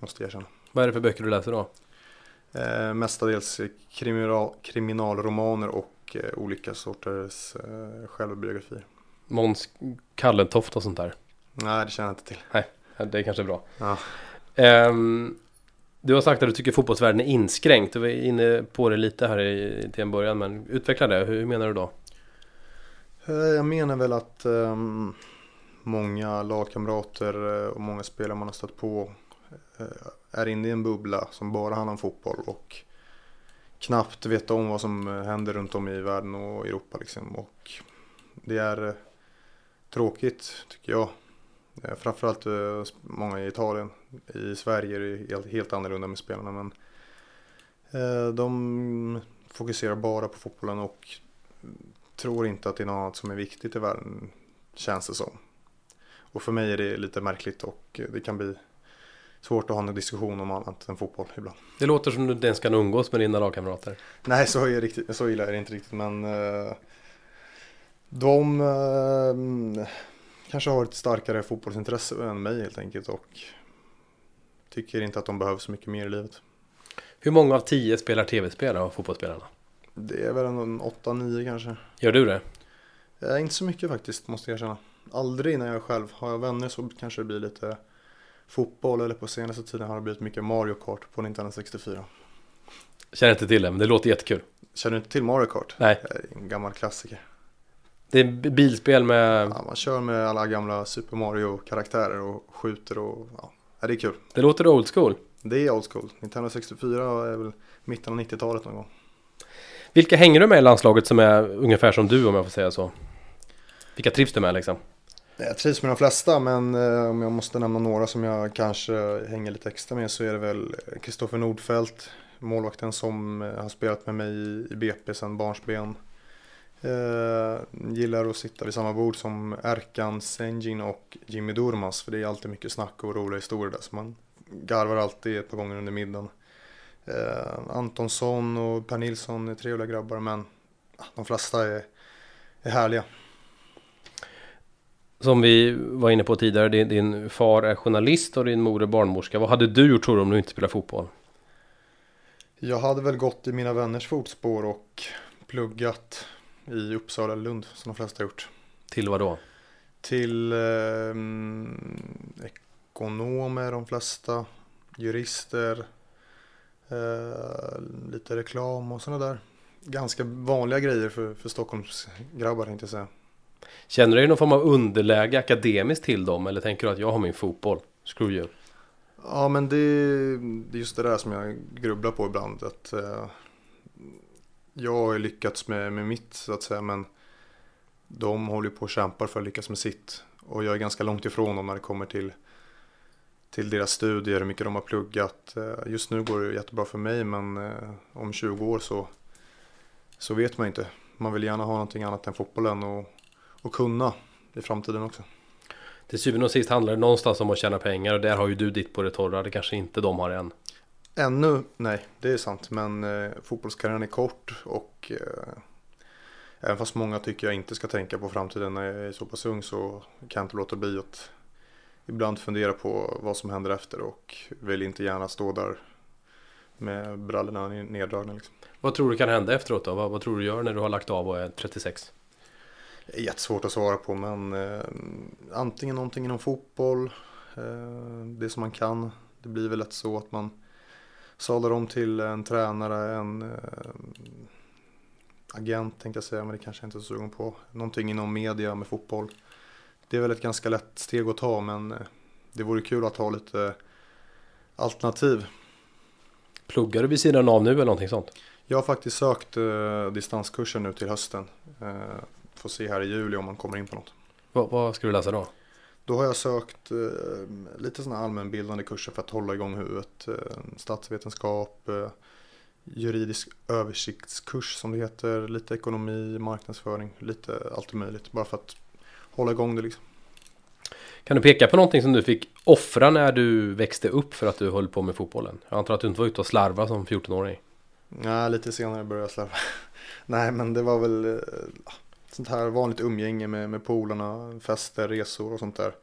måste jag erkänna. Vad är det för böcker du läser då? Mestadels kriminalromaner och olika sorters självbiografier. Måns Kallentoft och sånt där? Nej, det känner jag inte till. Nej, det är kanske bra. Ja. Du har sagt att du tycker fotbollsvärlden är inskränkt. Du var inne på det lite här till en början, men utveckla det. Hur menar du då? Jag menar väl att många lagkamrater och många spelare man har stött på är inne i en bubbla som bara handlar om fotboll och knappt vet om vad som händer runt om i världen och Europa liksom. Och det är tråkigt tycker jag. Framförallt många i Italien. I Sverige är det helt annorlunda med spelarna, men de fokuserar bara på fotbollen och tror inte att det är något annat som är viktigt i världen, känns det som. Och för mig är det lite märkligt och det kan bli svårt att ha en diskussion om annat än fotboll ibland. Det låter som du inte ens kan umgås med dina lagkamrater. Nej, så illa är det inte riktigt, men de kanske har ett starkare fotbollsintresse än mig helt enkelt och tycker inte att de behöver så mycket mer i livet. Hur många av 10 spelar tv-spel av fotbollsspelarna? Det är väl en 8-9 kanske. Gör du det? Inte så mycket faktiskt, måste jag erkänna. Aldrig när jag själv har jag vänner så kanske det blir lite fotboll, eller på senaste tiden har det blivit mycket Mario Kart på Nintendo 64. Känner inte till det, men det låter jättekul. Känner du inte till Mario Kart? Nej. Det är en gammal klassiker. Det är bilspel med... Ja, man kör med alla gamla Super Mario-karaktärer och skjuter och ja, det är kul. Det låter old school. Det är old school. Nintendo 64 är väl mitten av 90-talet någon gång. Vilka hänger du med i landslaget som är ungefär som du, om jag får säga så? Vilka trivs du med liksom? Jag trivs med de flesta, men om jag måste nämna några som jag kanske hänger lite extra med så är det väl Kristoffer Nordfeldt, målvakten som har spelat med mig i BP sedan barnsben. Gillar att sitta vid samma bord som Erkan Senjin och Jimmy Durmaz, för det är alltid mycket snack och roliga historier där, så man garvar alltid ett par gånger under middagen. Antonsson och Per Nilsson är trevliga grabbar, men de flesta är härliga. Som vi var inne på tidigare, din far är journalist och din mor är barnmorska. Vad hade du gjort, tror du, om du inte spelar fotboll? Jag hade väl gått i mina vänners fotspår och pluggat i Uppsala eller Lund, som de flesta har gjort. Till vad då? Till ekonomer, de flesta, jurister, lite reklam och sådana där. Ganska vanliga grejer för Stockholms grabbar, tänkte jag säga. Känner du dig någon form av underläge akademiskt till dem, eller tänker du att jag har min fotboll? Screw you. Ja, men det är just det där som jag grubblar på ibland. Att jag har lyckats med mitt, så att säga, men de håller på och kämpar för att lyckas med sitt. Och jag är ganska långt ifrån dem när det kommer till deras studier, hur mycket de har pluggat. Just nu går det jättebra för mig, men om 20 år så vet man inte. Man vill gärna ha någonting annat än fotbollen och kunna i framtiden också. Till syvende och sist handlar det någonstans om att tjäna pengar, och där har ju du ditt på det torra. Det kanske inte de har än. Ännu, nej, det är sant. Men fotbollskarriären är kort och även fast många tycker jag inte ska tänka på framtiden när jag är så pass ung, så kan jag inte låta bli att ibland fundera på vad som händer efter, och vill inte gärna stå där med brallorna neddragna liksom. Vad tror du kan hända efteråt då? Vad tror du gör när du har lagt av och är 36? Det är jättesvårt att svara på, men antingen någonting inom fotboll, det som man kan. Det blir väl lätt så att man sadlar om till en tränare, en agent tänkte jag säga, men det kanske jag inte är så sugen på. Någonting inom media med fotboll. Det är väl ett ganska lätt steg att ta, men det vore kul att ha lite alternativ. Pluggar du vid sidan av nu eller någonting sånt? Jag har faktiskt sökt distanskurser nu till hösten. Får se här i juli om man kommer in på något. Vad ska du läsa då? Då har jag sökt lite sådana allmänbildande kurser för att hålla igång huvudet. Statsvetenskap, juridisk översiktskurs som det heter. Lite ekonomi, marknadsföring, lite allt möjligt. Bara för att hålla igång det liksom. Kan du peka på någonting som du fick offra när du växte upp för att du höll på med fotbollen? Jag antar att du inte var ute och slarva som 14-åring. Nej, lite senare började jag slarva. Nej, men det var väl sånt här vanligt umgänge med polarna, fester, resor och sånt där.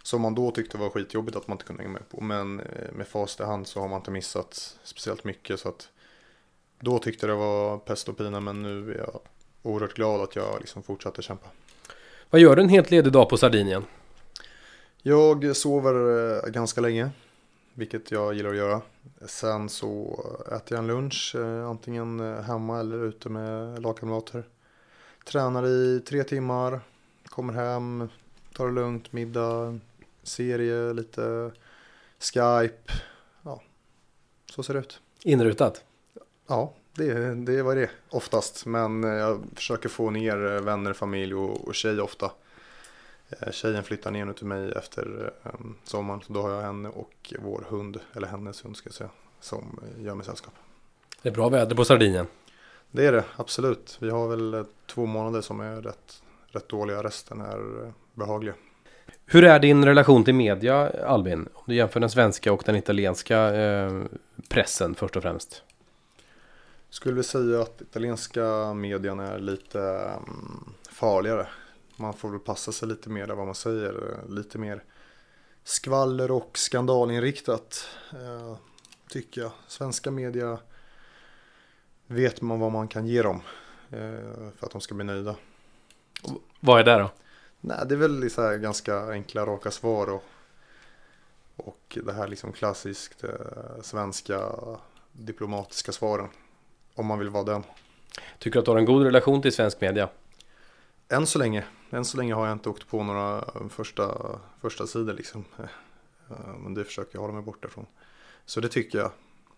som man då tyckte var skitjobbigt att man inte kunde hänga med på. Men med fast i hand så har man inte missat speciellt mycket, så att då tyckte det var pest och pina, men nu är jag oerhört glad att jag liksom fortsatte kämpa. Vad gör du en helt ledig dag på Sardinien? Jag sover ganska länge, vilket jag gillar att göra. Sen så äter jag en lunch, antingen hemma eller ute med lagkamrater. Tränar i 3 timmar, kommer hem, tar det lugnt, middag, serie, lite Skype. Ja, så ser det ut. Inrutat? Ja, det var det oftast. Men jag försöker få ner vänner, familj och tjej ofta. Tjejen flyttar ner nu till mig efter sommaren. Så då har jag henne och vår hund, eller hennes hund ska jag säga, som gör mig sällskap. Det är bra väder på Sardinien. Det är det, absolut. Vi har väl 2 månader som är rätt dåliga. Resten är behagliga. Hur är din relation till media, Albin? Om du jämför den svenska och den italienska pressen först och främst. Skulle vi säga att italienska medien är lite farligare. Man får väl passa sig lite mer där vad man säger. Lite mer skvaller och skandalinriktat, tycker jag. Svenska media vet man vad man kan ge dem för att de ska bli nöjda. Vad är det då? Nej, det är väl så här ganska enkla, raka svar och det här liksom klassiskt svenska diplomatiska svaren. Om man vill vara den. Tycker du att du har en god relation till svensk media? Än så länge har jag inte åkt på några första sidor liksom. Men det försöker jag hålla mig borta från. Så det tycker jag.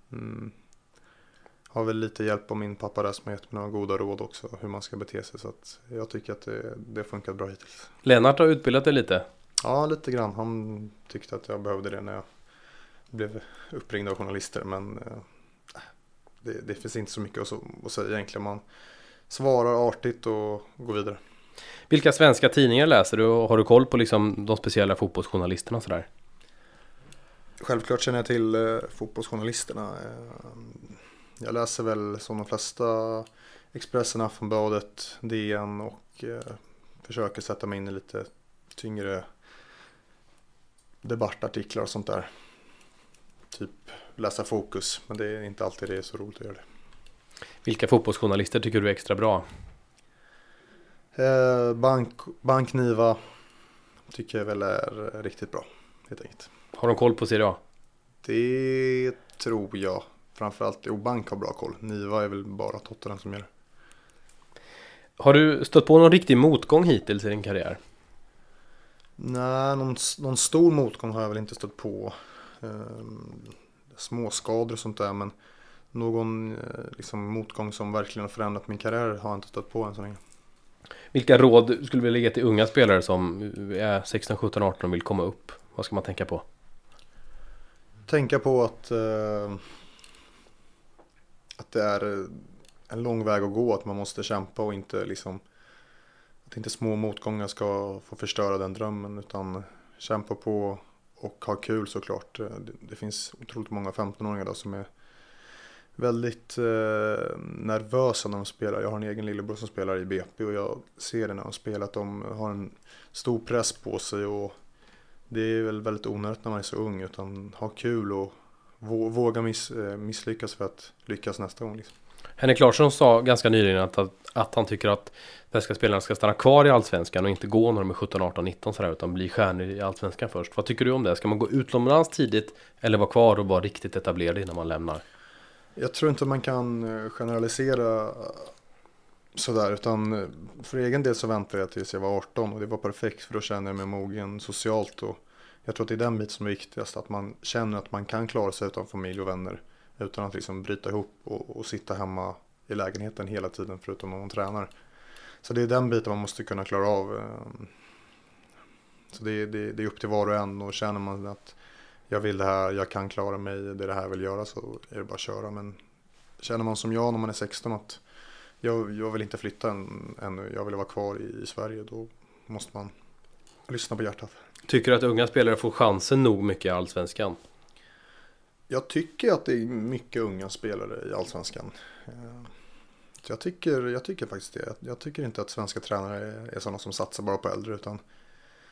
Har väl lite hjälp av min pappa där som har gett mig några goda råd också. Hur man ska bete sig. Så att jag tycker att det funkar bra hittills. Lennart har utbildat dig lite? Ja, lite grann. Han tyckte att jag behövde det när jag blev uppringd av journalister. Men det finns inte så mycket att säga egentligen. Man svarar artigt och går vidare. Vilka svenska tidningar läser du och har du koll på liksom de speciella fotbollsjournalisterna och sådär? Självklart känner jag till fotbollsjournalisterna. Jag läser väl som de flesta Expressen, Aftonbladet, DN och försöker sätta mig in i lite tyngre debattartiklar och sånt där. Typ läsa Fokus, men det är inte alltid det är så roligt att göra det. Vilka fotbollsjournalister tycker du är extra bra? Bank Niva tycker jag väl är riktigt bra, helt enkelt. Har de koll på Serie A? Det tror jag. Framförallt Bank har bra koll. Niva är väl bara Tottenham som gör. Har du stött på någon riktig motgång hittills i din karriär? Nej, någon stor motgång har jag väl inte stött på. Små skador och sånt där, men någon liksom motgång som verkligen har förändrat min karriär har jag inte stött på än så länge. Vilka råd skulle vi lägga till unga spelare som är 16, 17, 18 och vill komma upp? Vad ska man tänka på? Tänka på att det är en lång väg att gå, att man måste kämpa och inte liksom, att inte små motgångar ska få förstöra den drömmen, utan kämpa på och ha kul såklart. Det finns otroligt många 15-åringar då som är väldigt nervösa när de spelar. Jag har en egen lillebror som spelar i BP och jag ser det när de spelar att de har en stor press på sig, och det är väl väldigt onödigt när man är så ung, utan ha kul och våga misslyckas för att lyckas nästa gång liksom. Henrik Larsson sa ganska nyligen att han tycker att svenska spelarna ska stanna kvar i Allsvenskan och inte gå när de är 17, 18, 19 sådär, utan bli stjärnor i Allsvenskan först. Vad tycker du om det? Ska man gå utomlands tidigt eller vara kvar och vara riktigt etablerad innan man lämnar? Jag tror inte man kan generalisera sådär, utan för egen del så väntade jag tills jag var 18 och det var perfekt, för då känner jag mig mogen socialt, och jag tror att det är den biten som är viktigast, att man känner att man kan klara sig utan familj och vänner utan att liksom bryta ihop och sitta hemma i lägenheten hela tiden förutom någon tränar. Så det är den biten man måste kunna klara av. Så det är upp till var och en, och känner man att jag vill det här, jag kan klara mig, det är det här jag vill göra, så är det bara att köra. Men känner man som jag när man är 16 att jag vill inte flytta ännu, jag vill vara kvar i Sverige, då måste man lyssna på hjärtat. Tycker du att unga spelare får chansen nog mycket i Allsvenskan? Jag tycker att det är mycket unga spelare i Allsvenskan. Så jag tycker faktiskt det. Jag tycker inte att svenska tränare är sådana som satsar bara på äldre, utan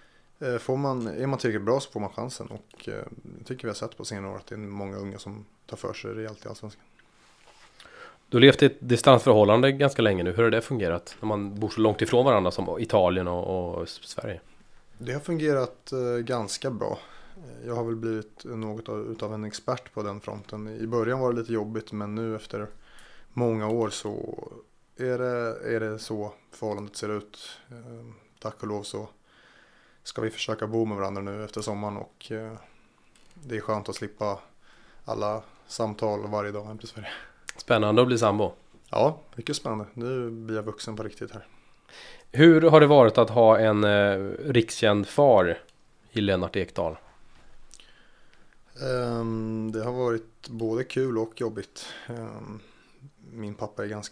är man tillräckligt bra så får man chansen. Och jag tycker vi har sett på senare år att det är många unga som tar för sig rejält i Allsvenskan. Du har levt i ett distansförhållande ganska länge nu. Hur har det fungerat när man bor så långt ifrån varandra som Italien och Sverige? Det har fungerat ganska bra. Jag har väl blivit något utav en expert på den fronten. I början var det lite jobbigt, men nu efter många år så är det så förhållandet ser ut. Tack och lov så ska vi försöka bo med varandra nu efter sommaren, och det är skönt att slippa alla samtal varje dag hem till Sverige. Spännande att bli sambo. Ja, mycket spännande. Nu blir jag vuxen på riktigt här. Hur har det varit att ha en rikskänd far i Lennart Ekdal? Det har varit både kul och jobbigt. Min pappa är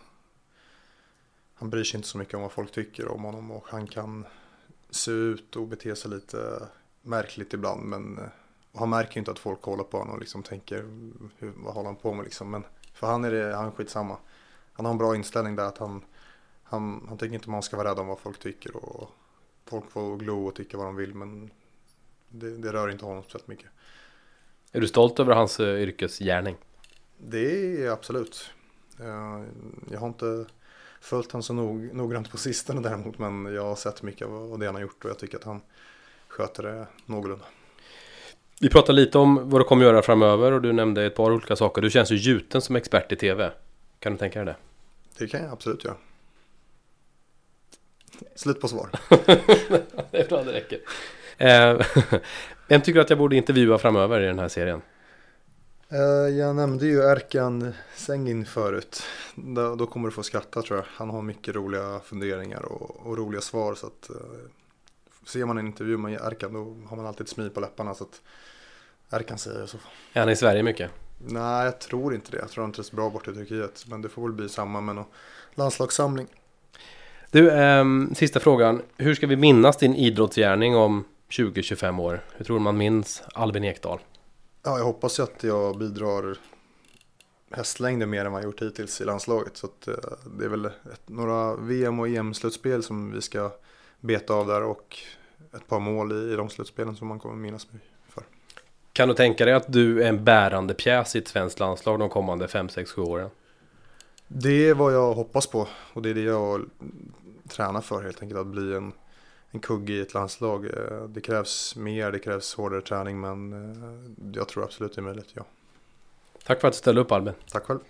han bryr sig inte så mycket om vad folk tycker om honom, och han kan se ut och bete sig lite märkligt ibland, men han märker inte att folk kollar på honom och liksom tänker vad håller han på med liksom. Men för han är han skitsamma. Han har en bra inställning där, att han tycker inte man ska vara rädd om vad folk tycker, och folk får glo och tycka vad de vill, men det rör inte honom speciellt mycket. Är du stolt över hans yrkesgärning? Det är absolut. Jag har inte följt han så noggrant på sistone däremot, men jag har sett mycket av det han har gjort, och jag tycker att han sköter det någorlunda. Vi pratade lite om vad du kommer göra framöver, och du nämnde ett par olika saker. Du känns ju gjuten som expert i tv. Kan du tänka dig det? Det kan jag absolut göra. Slut på svar. Det är bra, det räcker. Vem tycker att jag borde intervjua framöver i den här serien? Jag nämnde ju Erkan Sengin förut. Då kommer du få skratta, tror jag. Han har mycket roliga funderingar och roliga svar. Så att, ser man en intervju med Erkan, då har man alltid ett smil på läpparna. Så att Erkan säger så. Är han i Sverige mycket? Nej, jag tror inte det. Jag tror inte det är så bra bort i Turkiet. Men det får väl bli samma med någon landslagssamling. Du, sista frågan. Hur ska vi minnas din idrottsgärning om 20-25 år? Hur tror man minns Albin Ekdal? Ja, jag hoppas ju att jag bidrar hästlängder mer än vad jag gjort hittills i landslaget. Så att, det är väl några VM- och EM-slutspel som vi ska beta av där, och ett par mål i de slutspelen som man kommer minnas mig för. Kan du tänka dig att du är en bärande pjäs i ett svenskt landslag de kommande 5-6-7 åren? Det är vad jag hoppas på, och det är det jag tränar för helt enkelt, att bli en kugge i ett landslag. Det krävs mer, det krävs hårdare träning, men jag tror absolut det är möjligt, ja. Tack för att du ställde upp, Albin. Tack själv.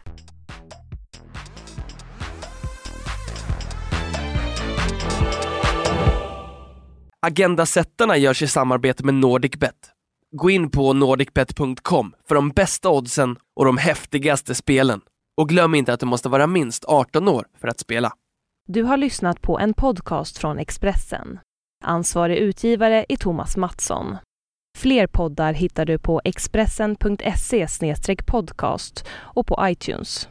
Agendasättarna görs i samarbete med NordicBet. Gå in på nordicbet.com för de bästa oddsen och de häftigaste spelen. Och glöm inte att du måste vara minst 18 år för att spela. Du har lyssnat på en podcast från Expressen. Ansvarig utgivare är Thomas Mattsson. Fler poddar hittar du på expressen.se/podcast och på iTunes.